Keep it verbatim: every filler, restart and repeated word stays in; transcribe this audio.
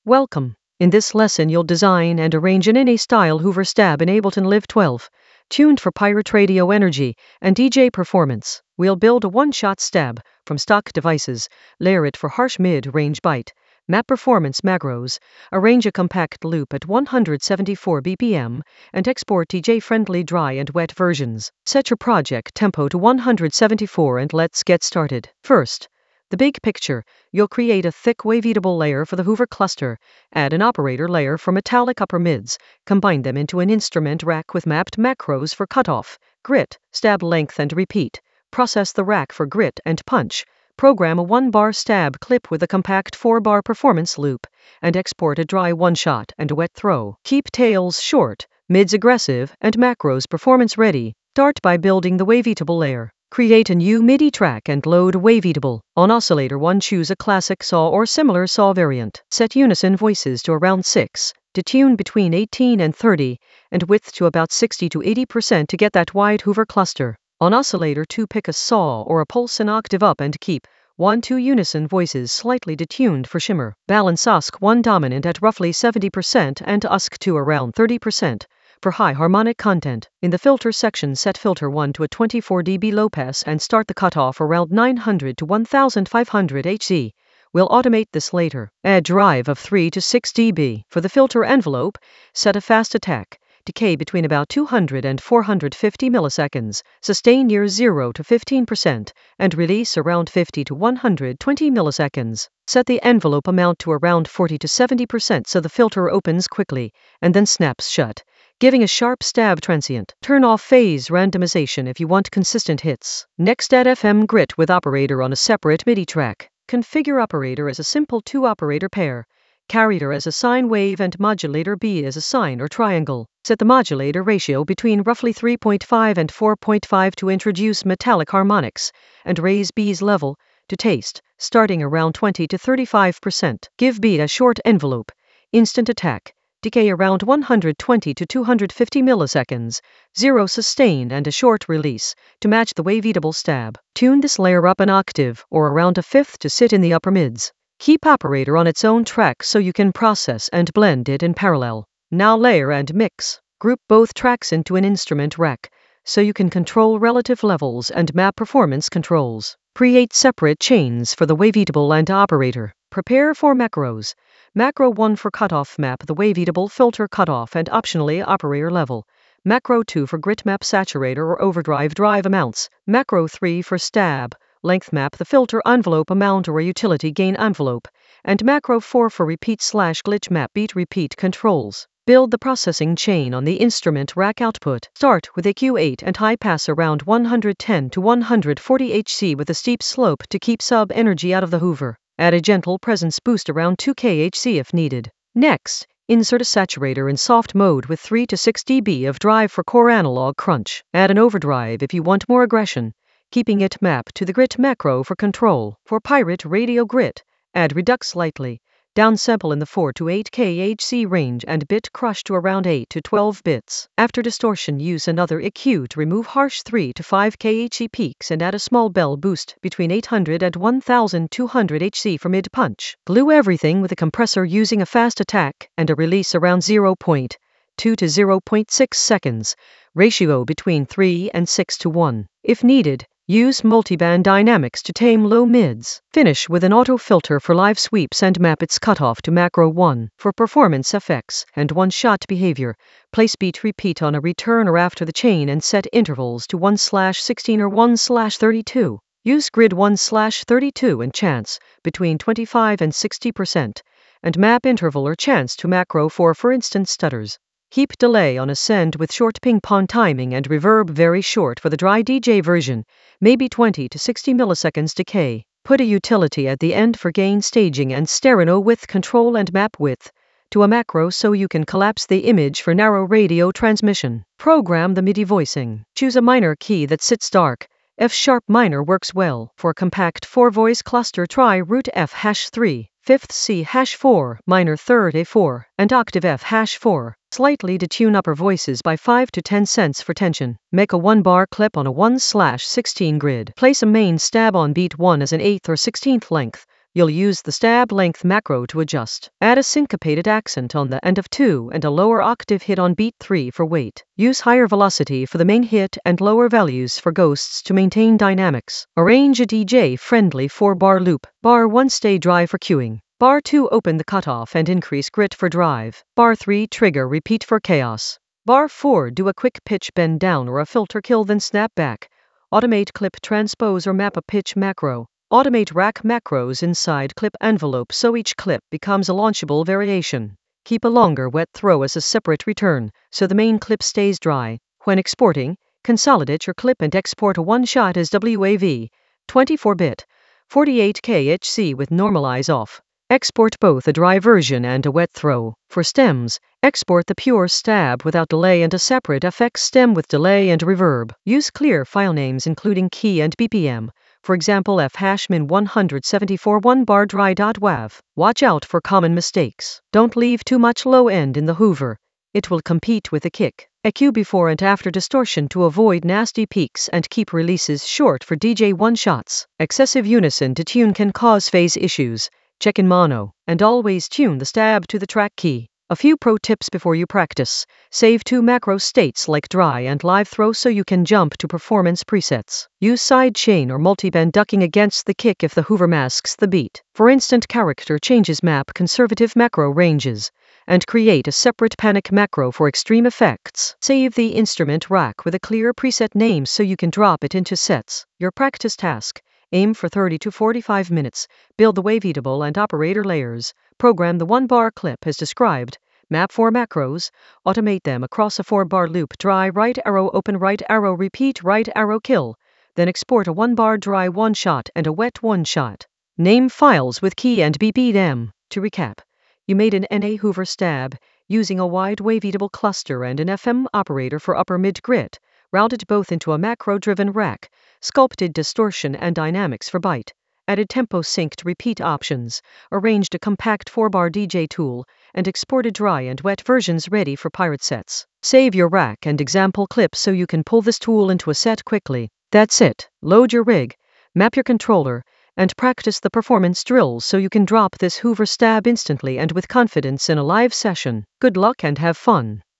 Welcome. In this lesson you'll design and arrange an N A-style Hoover stab in Ableton Live twelve, tuned for Pirate Radio energy and D J performance. We'll build a one-shot stab from stock devices, layer it for harsh mid-range bite, map performance macros, arrange a compact loop at one hundred seventy-four B P M, and export D J-friendly dry and wet versions. Set your project tempo to one hundred seventy-four and let's get started. First, the big picture. You'll create a thick waveatable layer for the Hoover cluster, add an operator layer for metallic upper mids, combine them into an instrument rack with mapped macros for cutoff, grit, stab length and repeat, process the rack for grit and punch, program a one-bar stab clip with a compact four-bar performance loop, and export a dry one-shot and a wet throw. Keep tails short, mids aggressive, and macros performance ready. Start by building the waveatable layer. Create a new MIDI track and load Waveatable. On Oscillator one, choose a classic saw or similar saw variant. Set unison voices to around six, detune between eighteen and thirty, and width to about sixty to eighty percent to get that wide Hoover cluster. On Oscillator two, pick a saw or a pulse an octave up and keep one two unison voices slightly detuned for shimmer. Balance U S C one dominant at roughly seventy percent and U S C two around thirty percent. For high harmonic content. In the filter section, set filter one to a twenty-four D B low pass and start the cutoff around nine hundred to fifteen hundred hertz. We'll automate this later. Add drive of three to six D B. For the filter envelope, set a fast attack, decay between about two hundred and four hundred fifty milliseconds, sustain near zero to fifteen percent, and release around fifty to one hundred twenty milliseconds. Set the envelope amount to around forty to seventy percent so the filter opens quickly, and then snaps shut, giving a sharp stab transient. Turn off phase randomization if you want consistent hits. Next, add F M grit with operator on a separate MIDI track. Configure operator as a simple two-operator pair, carrier as a sine wave and modulator B as a sine or triangle. Set the modulator ratio between roughly three point five and four point five to introduce metallic harmonics, and raise B's level to taste, starting around twenty to thirty-five percent. Give B a short envelope, instant attack, decay around one hundred twenty to two hundred fifty milliseconds, zero sustain and a short release, to match the waveatable stab. Tune this layer up an octave, or around a fifth to sit in the upper mids. Keep operator on its own track so you can process and blend it in parallel. Now layer and mix. Group both tracks into an instrument rack, so you can control relative levels and map performance controls. Create separate chains for the waveatable and operator. Prepare for macros. Macro one for cutoff, map the waveatable filter cutoff and optionally operator level. Macro two for grit, map saturator or overdrive drive amounts. Macro three for stab length, map the filter envelope amount or a utility gain envelope. And macro four for repeat slash glitch, map beat repeat controls. Build the processing chain on the instrument rack output. Start with a Q eight and high pass around one hundred ten to one hundred forty hertz with a steep slope to keep sub energy out of the Hoover. Add a gentle presence boost around two kilohertz if needed. Next, insert a saturator in soft mode with three to six D B of drive for core analog crunch. Add an overdrive if you want more aggression, keeping it mapped to the grit macro for control. For Pirate Radio grit, add redux slightly, downsample in the four to eight kilohertz range and bit crush to around eight to twelve bits. After distortion, use another E Q to remove harsh three to five kilohertz peaks and add a small bell boost between eight hundred and twelve hundred hertz for mid-punch. Glue everything with a compressor using a fast attack and a release around zero point two to zero point six seconds, ratio between three and six to one. If needed, use multiband dynamics to tame low mids. Finish with an auto filter for live sweeps and map its cutoff to macro one. For performance effects and one-shot behavior, place beat repeat on a return or after the chain and set intervals to one slash sixteen or one slash thirty-two. Use grid one slash thirty-two and chance between twenty-five and sixty percent, and map interval or chance to macro four for instant stutters. Keep delay on ascend with short ping-pong timing and reverb very short for the dry D J version, maybe twenty to sixty milliseconds decay. Put a utility at the end for gain staging and stereo width control and map width to a macro so you can collapse the image for narrow radio transmission. Program the MIDI voicing. Choose a minor key that sits dark. F sharp minor works well. For compact four-voice cluster, try root F hash three, fifth C hash four, minor third A four, and octave F hash four. Slightly detune upper voices by five to ten cents for tension. Make a one-bar clip on a one slash sixteen grid. Place a main stab on beat one as an eighth or sixteenth length, You'll use the stab length macro to adjust. Add a syncopated accent on the end of two and a lower octave hit on beat three for weight. Use higher velocity for the main hit and lower values for ghosts to maintain dynamics. Arrange a D J-friendly four bar loop. Bar one stay dry for cueing. Bar two open the cutoff and increase grit for drive. Bar three trigger repeat for chaos. Bar four do a quick pitch bend down or a filter kill then snap back. Automate clip transpose or map a pitch macro. Automate rack macros inside clip envelope so each clip becomes a launchable variation. Keep a longer wet throw as a separate return so the main clip stays dry. When exporting, consolidate your clip and export a one-shot as W A V, twenty-four bit, forty-eight K H C with normalize off. Export both a dry version and a wet throw. For stems, export the pure stab without delay and a separate F X stem with delay and reverb. Use clear file names including key and B P M. For example, f hashmin one seventy-four one bar dry.wav. Watch out for common mistakes. Don't leave too much low end in the Hoover. It will compete with the kick. E Q before and after distortion to avoid nasty peaks and keep releases short for D J one-shots. Excessive unison to tune can cause phase issues. Check in mono, and always tune the stab to the track key. A few pro tips before you practice. Save two macro states like dry and live throw so you can jump to performance presets. Use side chain or multiband ducking against the kick if the Hoover masks the beat. For instant character changes, map conservative macro ranges. And create a separate panic macro for extreme effects. Save the instrument rack with a clear preset name so you can drop it into sets. Your practice task. Aim for thirty to forty-five minutes. Build the waveatable and operator layers. Program the one-bar clip as described. Map four macros. Automate them across a four-bar loop. Dry right arrow, open right arrow, repeat right arrow, kill. Then export a one-bar dry one-shot and a wet one-shot. Name files with key and B P M. To recap, you made an N A Hoover stab using a wide waveatable cluster and an F M operator for upper mid grit. Routed both into a macro-driven rack. Sculpted distortion and dynamics for byte, added tempo synced repeat options, arranged a compact four bar D J tool, and exported dry and wet versions ready for pirate sets. Save your rack and example clips so you can pull this tool into a set quickly. That's it. Load your rig, map your controller, and practice the performance drills so you can drop this Hoover stab instantly and with confidence in a live session. Good luck and have fun.